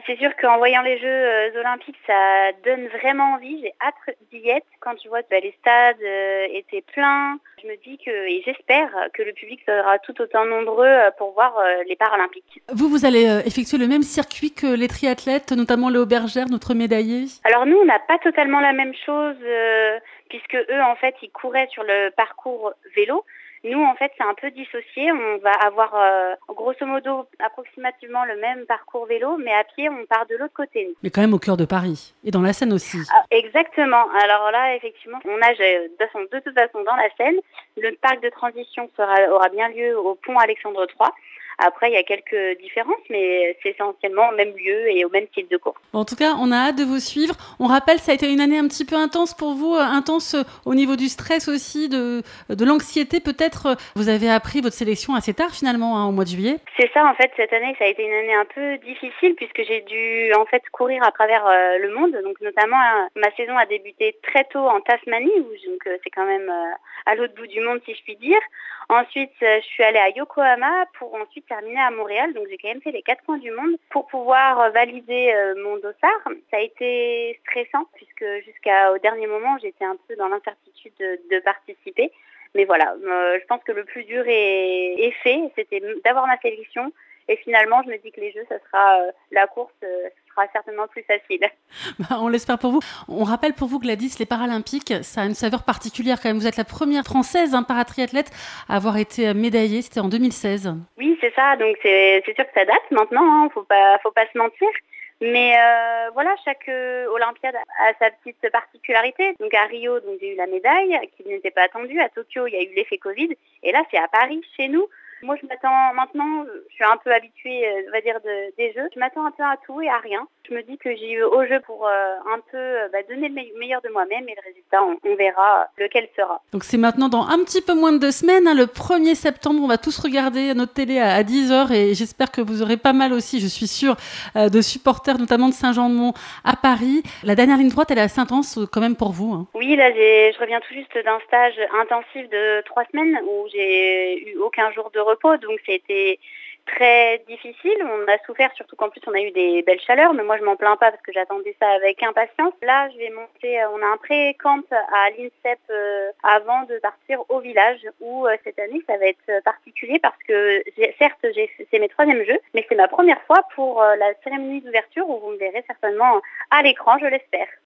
c'est sûr qu'en voyant les Jeux olympiques, ça donne vraiment envie. J'ai hâte d'y être. Quand tu vois que les stades étaient pleins, je me dis et j'espère que le public sera tout autant nombreux pour voir les Paralympiques. Vous allez effectuer le même circuit que les triathlètes, notamment Léo Bergère, notre médaillé? Alors nous, on n'a pas totalement la même chose puisque eux, en fait, ils couraient sur le parcours vélo. Nous, en fait, c'est un peu dissocié. On va avoir grosso modo approximativement le même parcours vélo, mais à pied, on part de l'autre côté. Mais quand même au cœur de Paris et dans la Seine aussi. Ah, exactement. Alors là, effectivement, on nage de toute façon dans la Seine. Le parc de transition aura bien lieu au pont Alexandre III. Après, il y a quelques différences, mais c'est essentiellement au même lieu et au même type de course. Bon, en tout cas, on a hâte de vous suivre. On rappelle, ça a été une année un petit peu intense pour vous, intense au niveau du stress aussi, de l'anxiété peut-être. Vous avez appris votre sélection assez tard finalement, au mois de juillet. C'est ça, en fait, cette année, ça a été une année un peu difficile puisque j'ai dû en fait courir à travers le monde. Donc notamment, ma saison a débuté très tôt en Tasmanie, donc c'est quand même à l'autre bout du monde si je puis dire. Ensuite, je suis allée à Yokohama pour ensuite terminer à Montréal. Donc j'ai quand même fait les 4 coins du monde pour pouvoir valider mon dossard. Ça a été stressant puisque jusqu'au dernier moment, j'étais un peu dans l'incertitude de participer. Mais voilà, je pense que le plus dur est fait, c'était d'avoir ma sélection. Et finalement, je me dis que les Jeux, ça sera la course, sera certainement plus facile. On l'espère pour vous. On rappelle pour vous, Gladys, les Paralympiques, ça a une saveur particulière quand même. Vous êtes la première française paratriathlète à avoir été médaillée. C'était en 2016. Oui, c'est ça. Donc c'est sûr que ça date maintenant. Hein, faut pas se mentir. Mais voilà, chaque Olympiade a sa petite particularité. Donc à Rio, donc j'ai eu la médaille qui n'était pas attendue. À Tokyo, il y a eu l'effet Covid. Et là, c'est à Paris, chez nous. Moi, je m'attends maintenant, je suis un peu habituée, on va dire, des Jeux. Je m'attends un peu à tout et à rien. Je me dis que j'ai eu au jeu pour un peu donner le meilleur de moi-même et le résultat, on verra lequel sera. Donc c'est maintenant dans un petit peu moins de 2 semaines, le 1er septembre. On va tous regarder notre télé à 10h et j'espère que vous aurez pas mal aussi, je suis sûre, de supporters, notamment de Saint-Jean-de-Mont à Paris. La dernière ligne droite, elle est assez intense quand même pour vous. Hein. Oui, là, je reviens tout juste d'un stage intensif de 3 semaines où j'ai eu aucun jour de repos, donc c'était très difficile. On a souffert, surtout qu'en plus on a eu des belles chaleurs, mais moi je m'en plains pas parce que j'attendais ça avec impatience. Là, je vais monter, on a un pré-camp à l'INSEP avant de partir au village où cette année ça va être particulier parce que certes c'est mes 3e Jeux, mais c'est ma première fois pour la cérémonie d'ouverture où vous me verrez certainement à l'écran, je l'espère.